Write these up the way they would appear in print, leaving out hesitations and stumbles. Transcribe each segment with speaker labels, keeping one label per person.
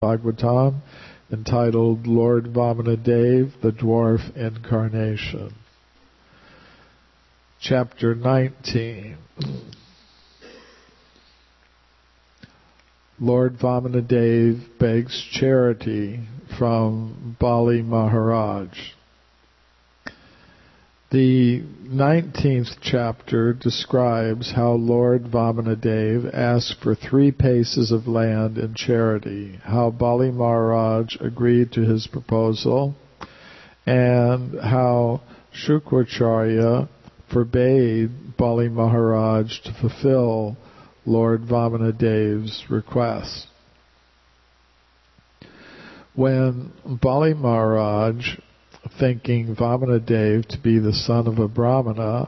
Speaker 1: Bhagavatam, entitled Lord Vamanadev, the Dwarf Incarnation. Chapter 19. Lord Vamanadev begs charity from Bali Maharaj. The 19th chapter describes how Lord Vamanadev asked for 3 paces of land in charity, how Bali Maharaj agreed to his proposal, and how Shukracharya forbade Bali Maharaj to fulfill Lord Vamanadev's request. When Bali Maharaj, thinking Vamanadev to be the son of a Brahmana,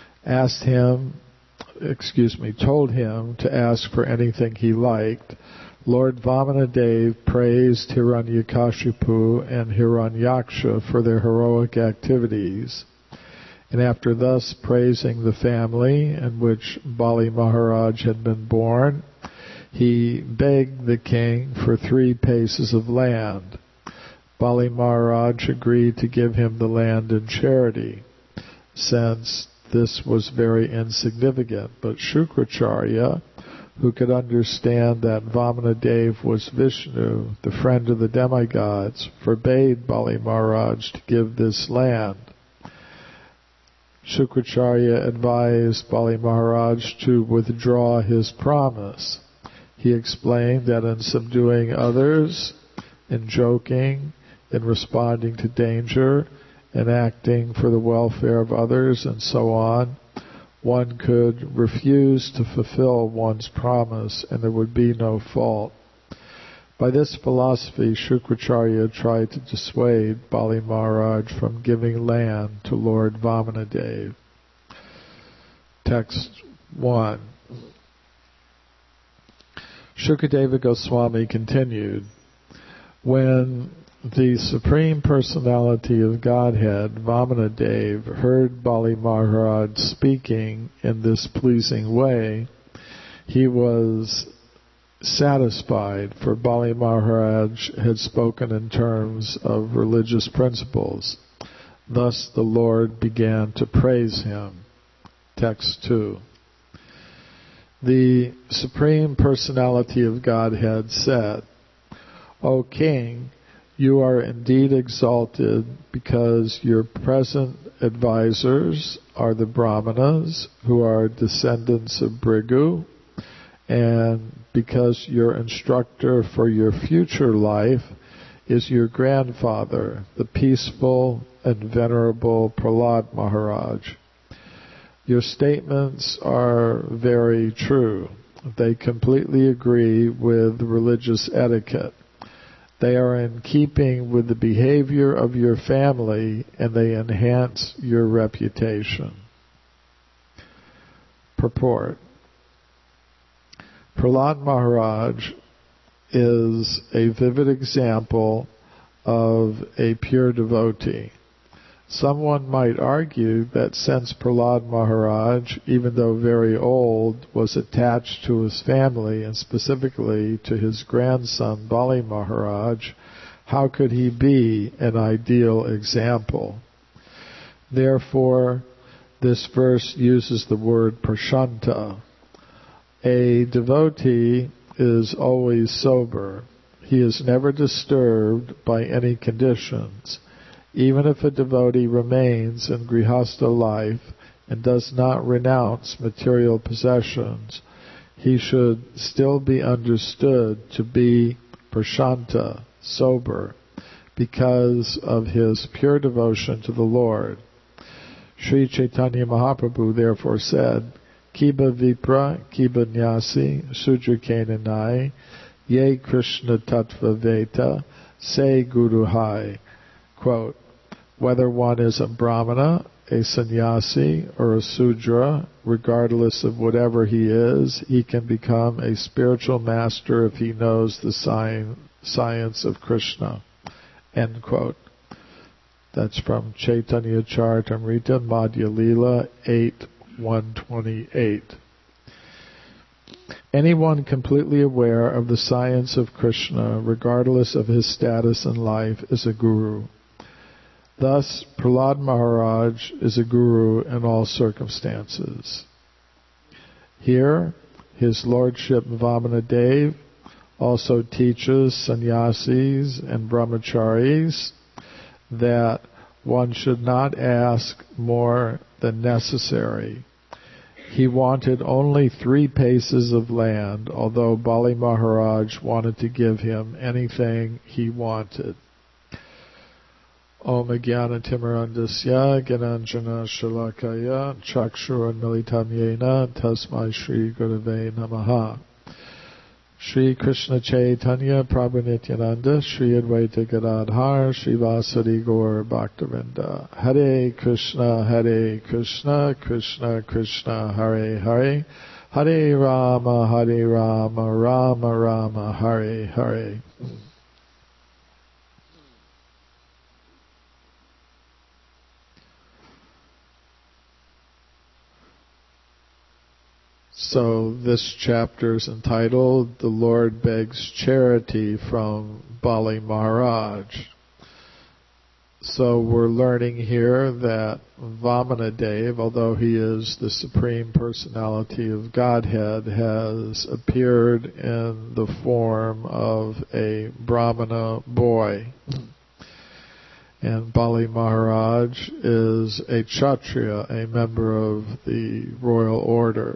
Speaker 1: told him to ask for anything he liked, Lord Vamanadev praised Hiranyakashipu and Hiranyaksha for their heroic activities. And after thus praising the family in which Bali Maharaj had been born, he begged the king for 3 paces of land. Bali Maharaj agreed to give him the land in charity, since this was very insignificant. But Shukracharya, who could understand that Vamanadev was Vishnu, the friend of the demigods, forbade Bali Maharaj to give this land. Shukracharya advised Bali Maharaj to withdraw his promise. He explained that in subduing others, in joking, in responding to danger, in acting for the welfare of others, and so on, one could refuse to fulfill one's promise and there would be no fault. By this philosophy, Shukracharya tried to dissuade Bali Maharaj from giving land to Lord Vamanadev. Text 1. Shukadeva Goswami continued, when the Supreme Personality of Godhead, Vamanadev, heard Bali Maharaj speaking in this pleasing way, he was satisfied, for Bali Maharaj had spoken in terms of religious principles. Thus the Lord began to praise him. Text 2. The Supreme Personality of Godhead said, O King, you are indeed exalted because your present advisors are the Brahmanas, who are descendants of Bhrigu, and because your instructor for your future life is your grandfather, the peaceful and venerable Prahlad Maharaj. Your statements are very true. They completely agree with religious etiquette. They are in keeping with the behavior of your family, and they enhance your reputation. Purport. Prahlad Maharaj is a vivid example of a pure devotee. Someone might argue that since Prahlad Maharaj, even though very old, was attached to his family and specifically to his grandson Bali Maharaj, how could he be an ideal example? Therefore, this verse uses the word prashanta. A devotee is always sober. He is never disturbed by any conditions. Even if a devotee remains in grihastha life and does not renounce material possessions, he should still be understood to be prashanta, sober, because of his pure devotion to the Lord. Sri Chaitanya Mahaprabhu therefore said, Kiba Vipra, Kiba Nyasi, Sudrakenanai, Ye Krishna Tattva Veta, Se Guru Hai. Quote, whether one is a Brahmana, a sannyasi, or a Sudra, regardless of whatever he is, he can become a spiritual master if he knows the science of Krishna. End quote. That's from Chaitanya Charitamrita, Madhya Lila 8:128. Anyone completely aware of the science of Krishna, regardless of his status in life, is a guru. Thus, Prahlad Maharaj is a guru in all circumstances. Here, His Lordship Vamanadev also teaches sannyasis and brahmacharis that one should not ask more than necessary. He wanted only 3 paces of land, although Bali Maharaj wanted to give him anything he wanted. Om Jnana Timirandasya Gyananjana Shalakaya Chakshura Militam Yena Tasmai Shri Gurave Namaha. Shri Krishna Chaitanya Prabhu Nityananda Shri Advaita Gadadhar Shri Vasadi Gaur Bhaktavinda. Hare Krishna Krishna Krishna Hare Hare Hare Rama Rama Rama Hare Hare. So this chapter is entitled, The Lord Begs Charity from Bali Maharaj. So we're learning here that Vamanadev, although he is the Supreme Personality of Godhead, has appeared in the form of a Brahmana boy. And Bali Maharaj is a Kshatriya, a member of the royal order.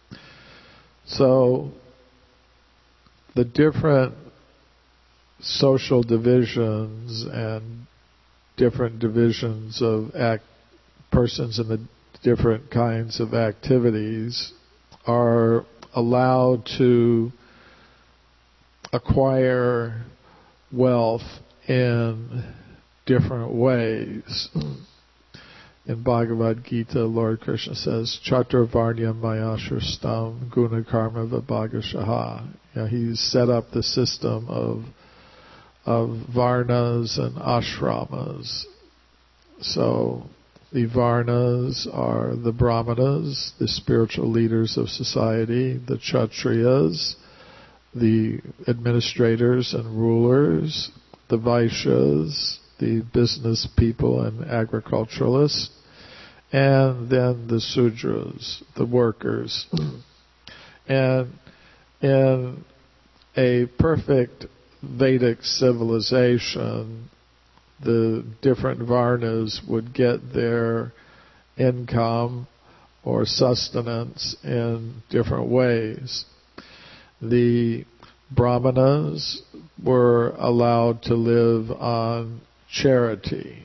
Speaker 1: So, the different social divisions and different divisions of persons in the different kinds of activities are allowed to acquire wealth in different ways. In Bhagavad Gita, Lord Krishna says, Chaturvarnyam Mayashristam Guna Karma Vibhagashaha. He's set up the system of varnas and ashramas. So the varnas are the brahmanas, the spiritual leaders of society, the kshatriyas, the administrators and rulers, the vaishyas, the business people and agriculturalists, and then the sudras, the workers. And in a perfect Vedic civilization, the different varnas would get their income or sustenance in different ways. The brahmanas were allowed to live on charity.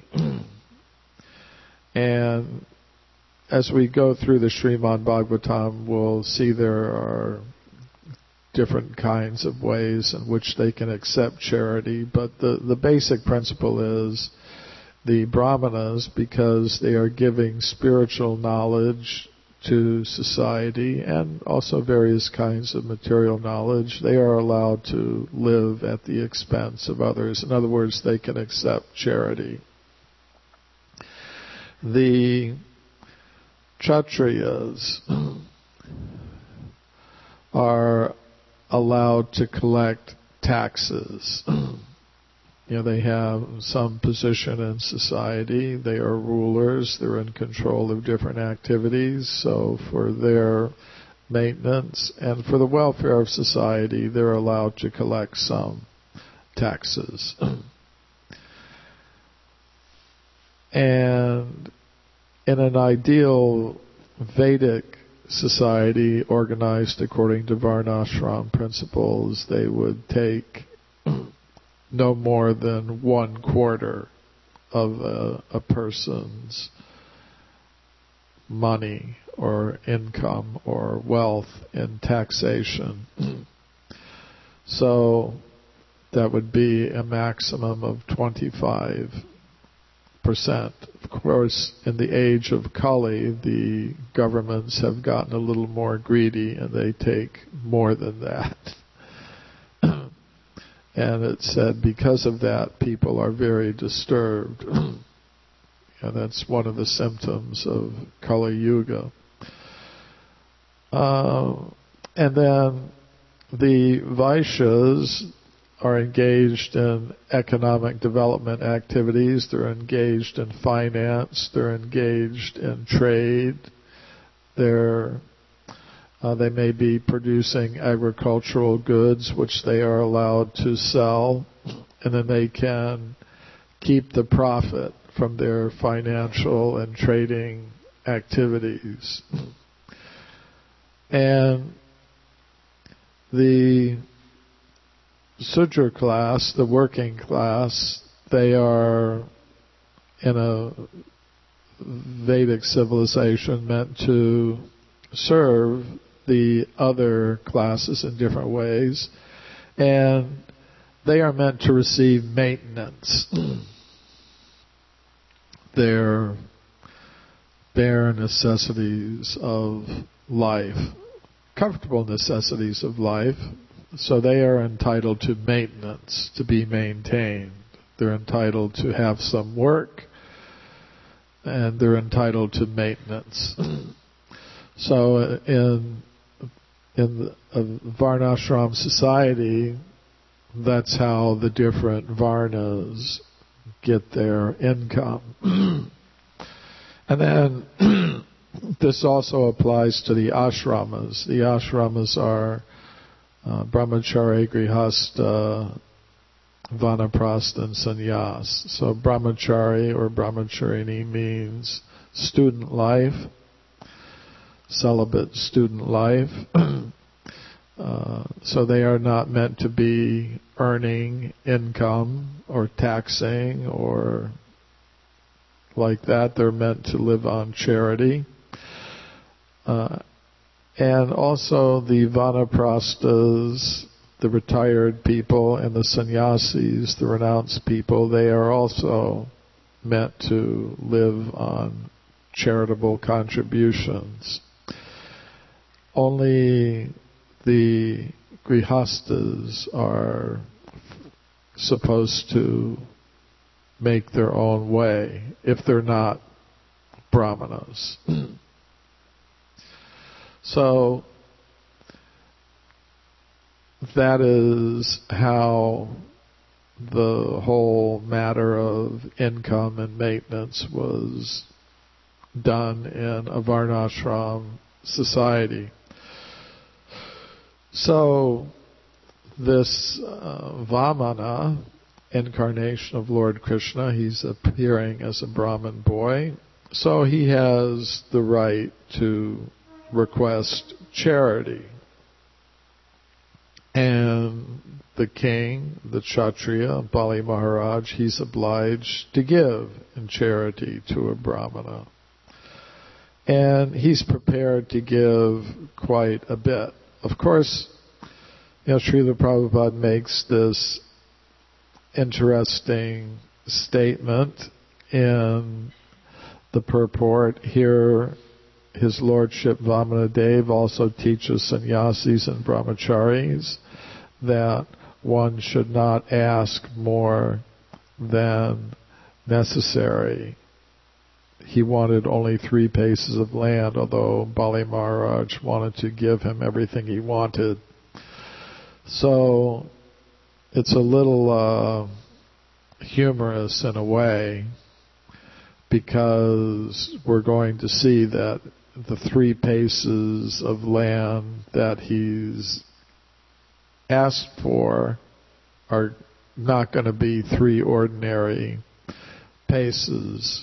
Speaker 1: And as we go through the Srimad Bhagavatam, we'll see there are different kinds of ways in which they can accept charity, but the basic principle is the brahmanas, because they are giving spiritual knowledge to society and also various kinds of material knowledge, they are allowed to live at the expense of others. In other words, they can accept charity. The Kshatriyas are allowed to collect taxes. They have some position in society. They are rulers. They're in control of different activities. So for their maintenance and for the welfare of society, they're allowed to collect some taxes. And in an ideal Vedic society organized according to Varnashram principles, they would take no more than 1/4 of a person's money or income or wealth in taxation. So that would be a maximum of 25%. Of course, in the age of Kali, the governments have gotten a little more greedy and they take more than that. And it said because of that, people are very disturbed. And that's one of the symptoms of Kali Yuga. And then the Vaishyas are engaged in economic development activities, they're engaged in finance, they're engaged in trade, they may be producing agricultural goods which they are allowed to sell, and then they can keep the profit from their financial and trading activities. And the Sudra class, the working class, they are in a Vedic civilization meant to serve the other classes in different ways, and they are meant to receive maintenance. Their bare necessities of life, comfortable necessities of life, so they are entitled to maintenance, to be maintained. They're entitled to have some work, and they're entitled to maintenance. So in a Varnashram society, that's how the different Varnas get their income. And then this also applies to the ashramas. The ashramas are brahmachari, grihastha, vanaprastha, and sannyas. So brahmachari or brahmacharini means student life, celibate student life. So they are not meant to be earning income or taxing or like that. They're meant to live on charity. And also the vanaprasthas, the retired people, and the sannyasis, the renounced people, they are also meant to live on charitable contributions. Only the grihasthas are supposed to make their own way if they're not brahmanas. So that is how the whole matter of income and maintenance was done in a varnashram society. So this Vamana, incarnation of Lord Krishna, he's appearing as a Brahmin boy, so he has the right to request charity. And the king, the Kshatriya, Bali Maharaj, he's obliged to give in charity to a Brahmana. And he's prepared to give quite a bit. Of course, Srila Prabhupada makes this interesting statement in the purport here. His Lordship Vamanadev also teaches sannyasis and brahmacharis that one should not ask more than necessary. He wanted only 3 paces of land, although Bali Maharaj wanted to give him everything he wanted. So it's a little humorous in a way, because we're going to see that the 3 paces of land that he's asked for are not going to be 3 ordinary paces.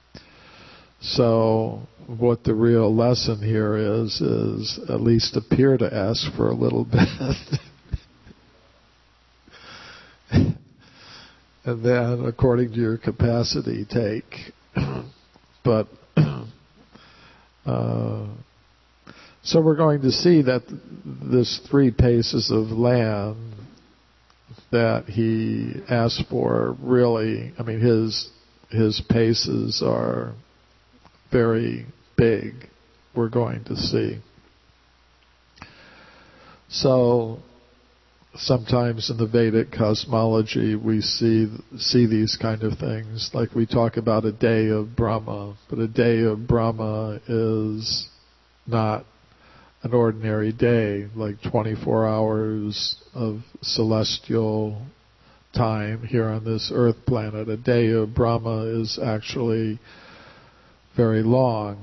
Speaker 1: So what the real lesson here is at least appear to ask for a little bit. And then, according to your capacity, take. But so we're going to see that this 3 paces of land that he asked for, really, I mean, his paces are very big, we're going to see. So sometimes in the Vedic cosmology we see these kind of things, like we talk about a day of Brahma, but a day of Brahma is not an ordinary day, like 24 hours of celestial time here on this earth planet. A day of Brahma is actually very long,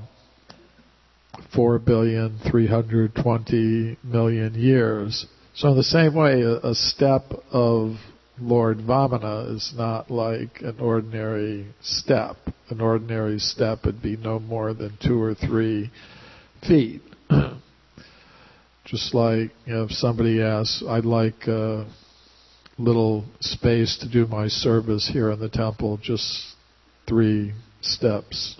Speaker 1: 4,320,000,000 years. So in the same way, a step of Lord Vamana is not like an ordinary step. An ordinary step would be no more than 2 or 3 feet. Just like, if somebody asks, I'd like a little space to do my service here in the temple, just 3 steps.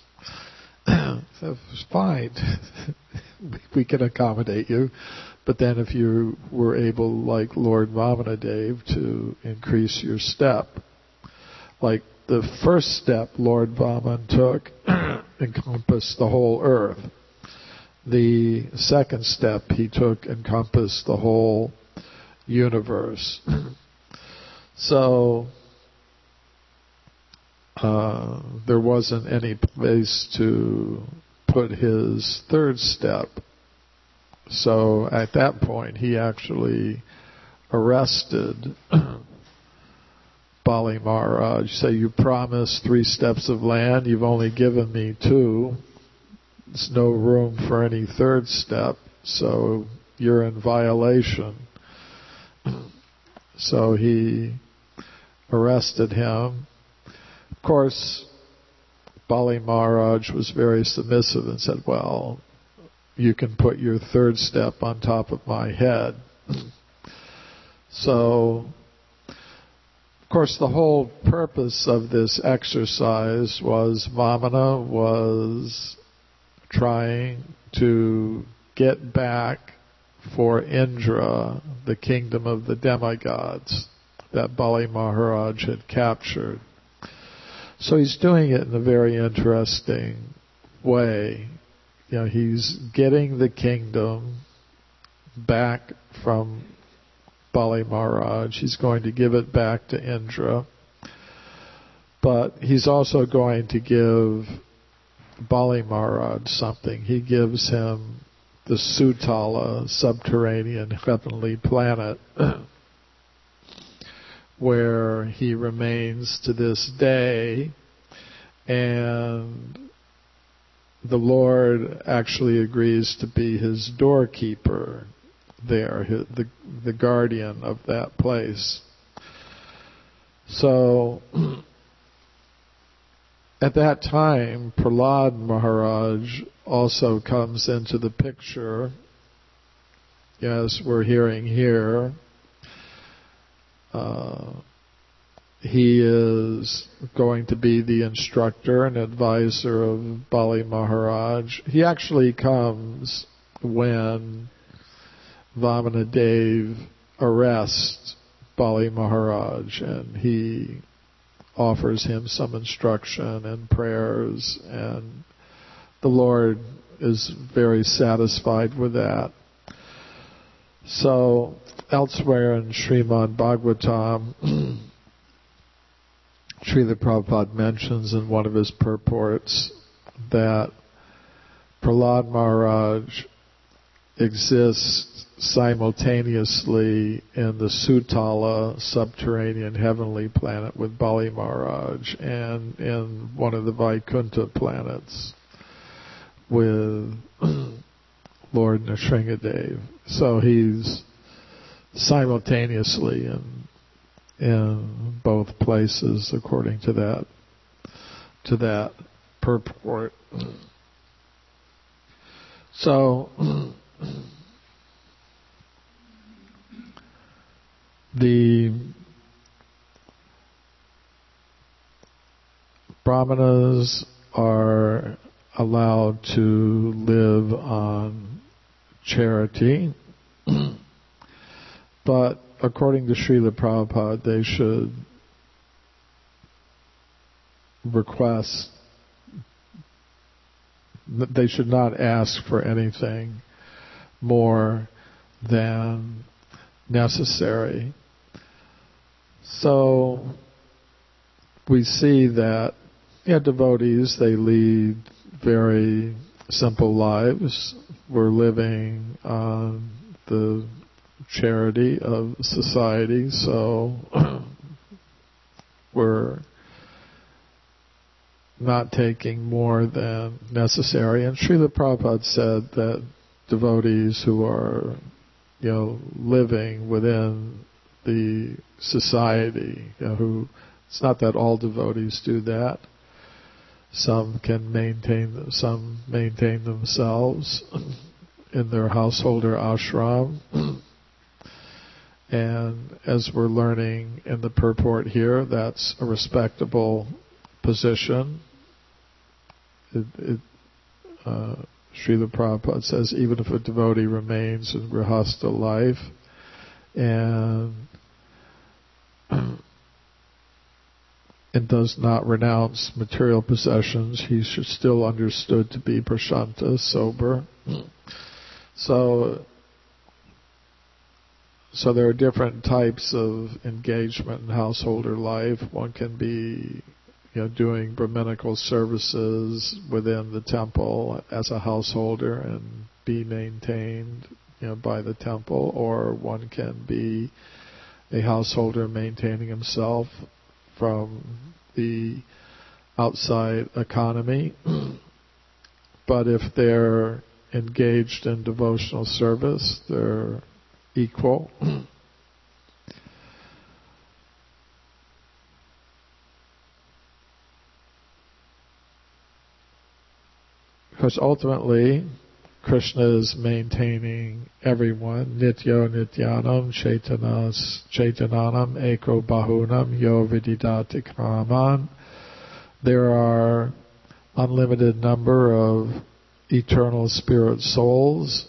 Speaker 1: It's fine. We can accommodate you. But then if you were able, like Lord Vamanadev, to increase your step, like the first step Lord Vaman took encompassed the whole earth. The second step he took encompassed the whole universe. So there wasn't any place to put his third step. So at that point, he actually arrested Bali Maharaj. Say, you promised 3 steps of land, you've only given me 2. There's no room for any third step, so you're in violation. So he arrested him. Of course, Bali Maharaj was very submissive and said, well, you can put your third step on top of my head. So, of course, the whole purpose of this exercise was Vamana was trying to get back for Indra the kingdom of the demigods that Bali Maharaj had captured. So he's doing it in a very interesting way. He's getting the kingdom back from Bali Maharaj. He's going to give it back to Indra. But he's also going to give Bali Maharaj something. He gives him the Sutala, subterranean heavenly planet, where he remains to this day, and the Lord actually agrees to be his doorkeeper there, the guardian of that place. So at that time, Prahlad Maharaj also comes into the picture, as we're hearing here. He is going to be the instructor and advisor of Bali Maharaj. He actually comes when Vamanadev arrests Bali Maharaj, and he offers him some instruction and prayers, and the Lord is very satisfied with that. So elsewhere in Srimad Bhagavatam, Srila Prabhupada mentions in one of his purports that Prahlad Maharaj exists simultaneously in the Sutala subterranean heavenly planet with Bali Maharaj, and in one of the Vaikuntha planets with Lord Nrsingadev. So he's simultaneously in both places, according to that purport. So the Brahmanas are allowed to live on charity, but according to Srila Prabhupada, they should they should not ask for anything more than necessary. So we see that devotees, they lead very simple lives. We're living on the charity of society, so we're not taking more than necessary. And Srila Prabhupada said that devotees who are, living within the society, it's not that all devotees do that. Some maintain themselves in their householder ashram. And as we're learning in the purport here, that's a respectable position. Srila Prabhupada says even if a devotee remains in grihastha life and does not renounce material possessions, he should still understood to be prashanta, sober. So there are different types of engagement in householder life. One can be, doing Brahminical services within the temple as a householder and be maintained, by the temple, or one can be a householder maintaining himself from the outside economy. But if they're engaged in devotional service, they're equal. Because ultimately, Krishna is maintaining everyone. Nityo Nityanam Chaitananam Eko Bahunam Yo Vididati Kraman. There are unlimited number of eternal spirit souls,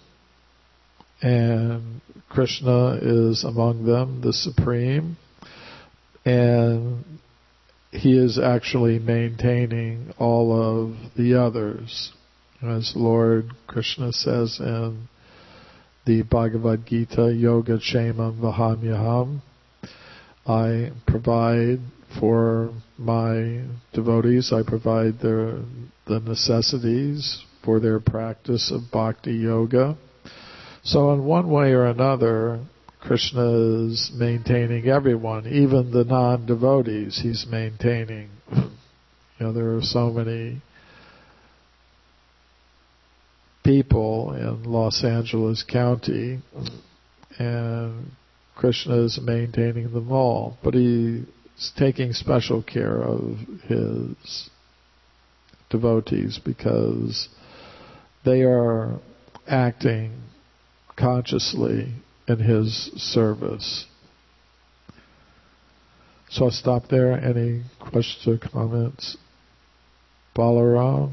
Speaker 1: and Krishna is among them, the Supreme, and he is actually maintaining all of the others. As Lord Krishna says in the Bhagavad Gita, Yoga Kshemam Vahamyaham, I provide for my devotees, I provide the necessities for their practice of bhakti yoga. So in one way or another, Krishna is maintaining everyone, even the non-devotees he's maintaining. There are so many people in Los Angeles County, and Krishna is maintaining them all. But he's taking special care of his devotees because they are acting consciously in his service. So I'll stop there. Any questions or comments? Balaram?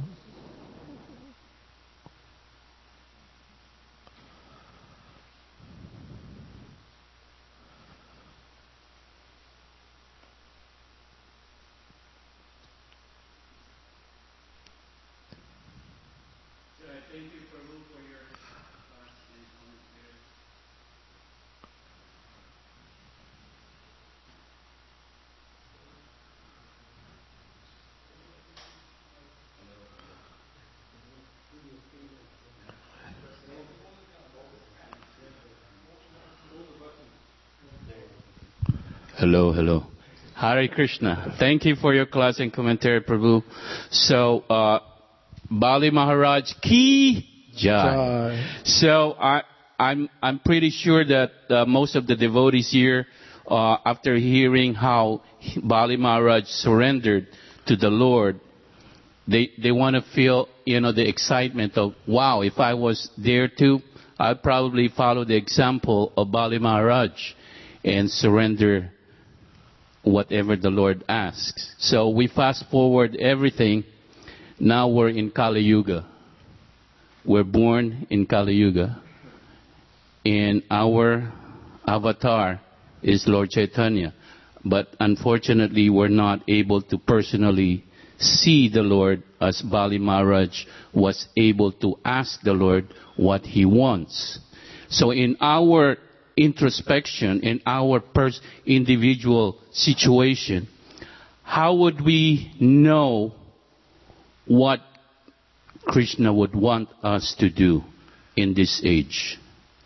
Speaker 2: Hello. Hare Krishna. Thank you for your class and commentary, Prabhu. So, Bali Maharaj Ki Jai. So, I'm pretty sure that most of the devotees here, after hearing how Bali Maharaj surrendered to the Lord, they want to feel, the excitement of, wow, if I was there too, I'd probably follow the example of Bali Maharaj and surrender whatever the Lord asks. So we fast forward everything. Now we're in Kali Yuga. We're born in Kali Yuga. And our avatar is Lord Chaitanya. But unfortunately, we're not able to personally see the Lord as Bali Maharaj was able to ask the Lord what he wants. So in our introspection, in our individual situation, how would we know what Krishna would want us to do in this age?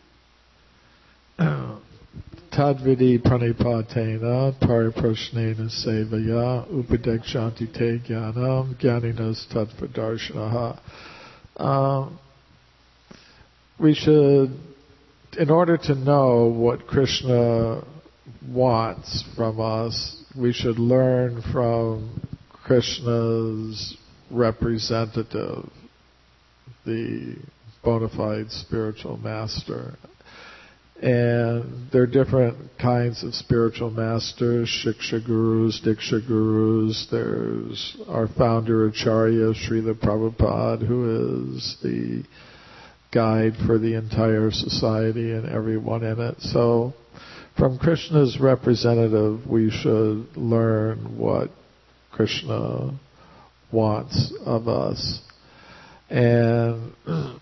Speaker 1: Tadvidi pranipatena pariprashnena sevaya upadekshanti te jnanam jnaninas tattvadarshanaha. We should, in order to know what Krishna wants from us, we should learn from Krishna's representative, the bona fide spiritual master. And there are different kinds of spiritual masters, Shiksha Gurus, Diksha Gurus. There's our founder Acharya, Srila Prabhupada, who is the guide for the entire society and everyone in it. So from Krishna's representative, we should learn what Krishna wants of us. And,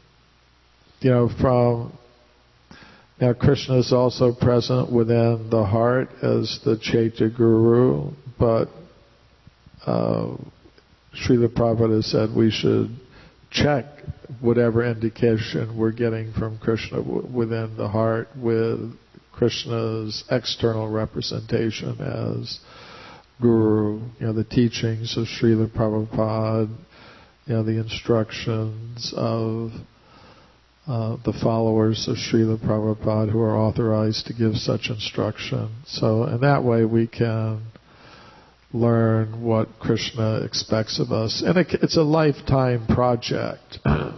Speaker 1: now Krishna is also present within the heart as the Chaitya Guru, but Srila Prabhupada said we should check whatever indication we're getting from Krishna within the heart with Krishna's external representation as Guru, the teachings of Srila Prabhupada, the instructions of the followers of Srila Prabhupada who are authorized to give such instruction. So in that way we can learn what Krishna expects of us. And it's a lifetime project,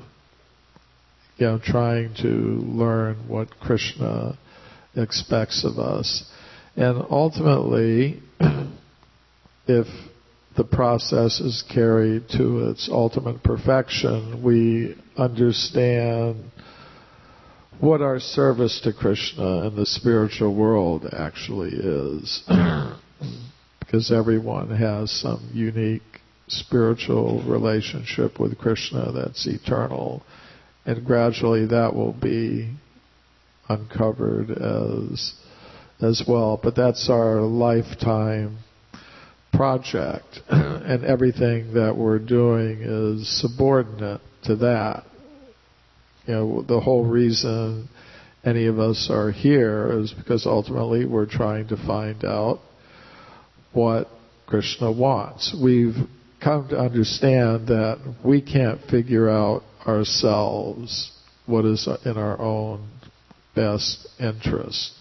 Speaker 1: trying to learn what Krishna expects of us. And ultimately, if the process is carried to its ultimate perfection, we understand what our service to Krishna in the spiritual world actually is. Because everyone has some unique spiritual relationship with Krishna that's eternal. And gradually that will be uncovered as well. But that's our lifetime project. And everything that we're doing is subordinate to that. The whole reason any of us are here is because ultimately we're trying to find out what Krishna wants. We've come to understand that we can't figure out ourselves what is in our own best interest.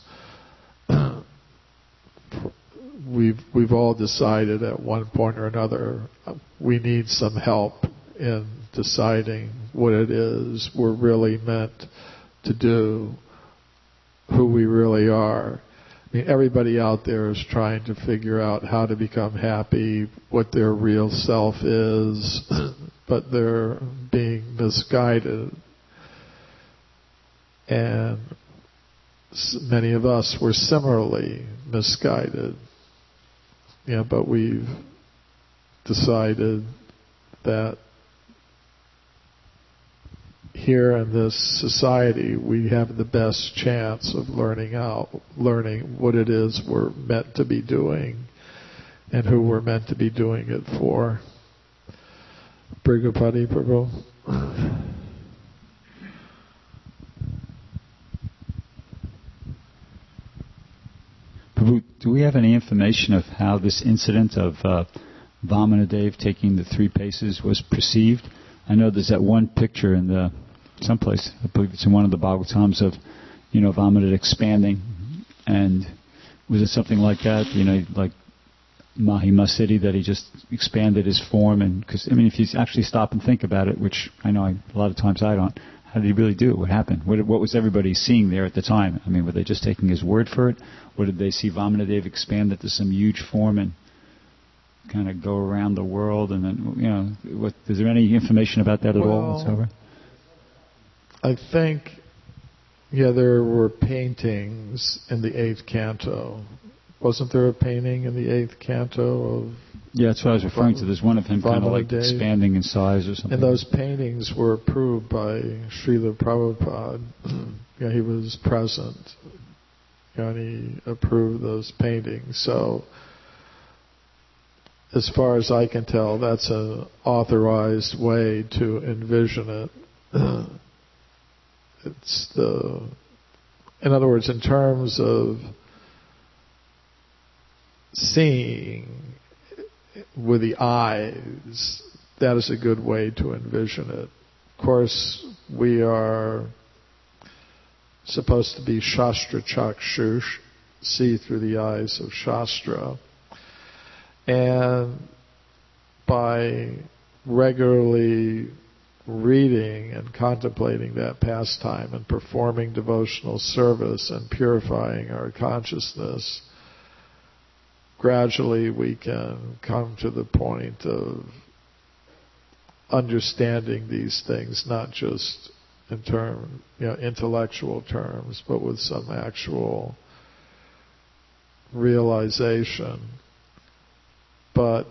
Speaker 1: We've all decided at one point or another we need some help in deciding what it is we're really meant to do, who we really are. I mean, everybody out there is trying to figure out how to become happy, what their real self is, but they're being misguided. And many of us were similarly misguided. But we've decided that here in this society we have the best chance of learning what it is we're meant to be doing and who we're meant to be doing it for. Brigapati Prabhu.
Speaker 3: Prabhu, do we have any information of how this incident of Vamanadev taking the 3 paces was perceived? I know there's that one picture in someplace, I believe it's in one of the Bhagavatams of, Vamanadev expanding. And was it something like that, like Mahima Siddhi, that he just expanded his form? And because, if you actually stop and think about it, which I know a lot of times I don't, how did he really do it? What happened? What was everybody seeing there at the time? Were they just taking his word for it? Or did they see Vamanadev expand into some huge form and kind of go around the world? And then, is there any information about that at all whatsoever?
Speaker 1: I think, there were paintings in the 8th canto. Wasn't there a painting in the 8th canto of...
Speaker 3: Yeah, that's what I was referring to. There's one of him kind of like expanding in size or something.
Speaker 1: And those paintings were approved by Srila Prabhupada. He was present. And he approved those paintings. So as far as I can tell, that's an authorized way to envision it. In other words, in terms of seeing with the eyes, that is a good way to envision it. Of course, we are supposed to be Shastra Chakshush, see through the eyes of Shastra. And by regularly reading and contemplating that pastime and performing devotional service and purifying our consciousness, gradually we can come to the point of understanding these things, not just in intellectual terms, but with some actual realization. But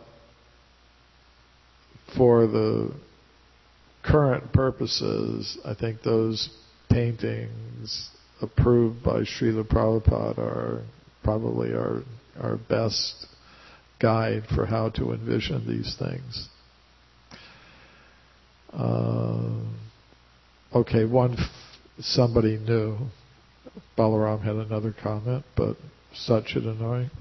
Speaker 1: for the current purposes, I think those paintings approved by Srila Prabhupada are probably our best guide for how to envision these things. Okay, somebody new. Balaram had another comment, but Satchidananda.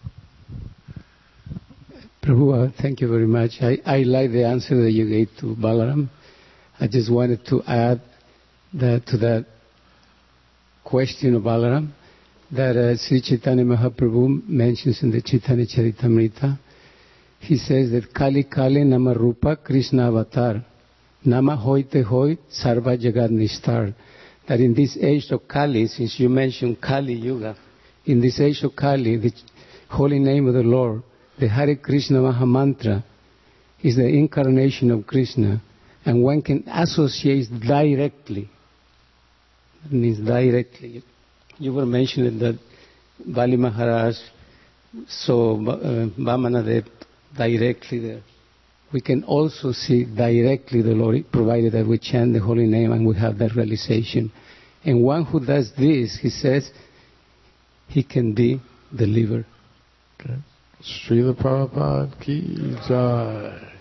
Speaker 4: Prabhu, thank you very much. I like the answer that you gave to Balaram. I just wanted to add to that question of Balaram that Sri Chaitanya Mahaprabhu mentions in the Chaitanya Charitamrita. He says that Kali Kali Nama Rupa Krishna Avatar Nama Hoite Hoit Sarva Jagat Nishtar. That in this age of Kali, since you mentioned Kali Yuga, in this age of Kali, the holy name of the Lord, the Hare Krishna Maha Mantra, is the incarnation of Krishna, and one can associate directly. That means directly. You were mentioning that Bali Maharaj saw Vamanadev directly there. We can also see directly the Lord, provided that we chant the holy name and we have that realization. And one who does this, he says, he can be delivered.
Speaker 1: Okay. Srila Prabhupada ki jai.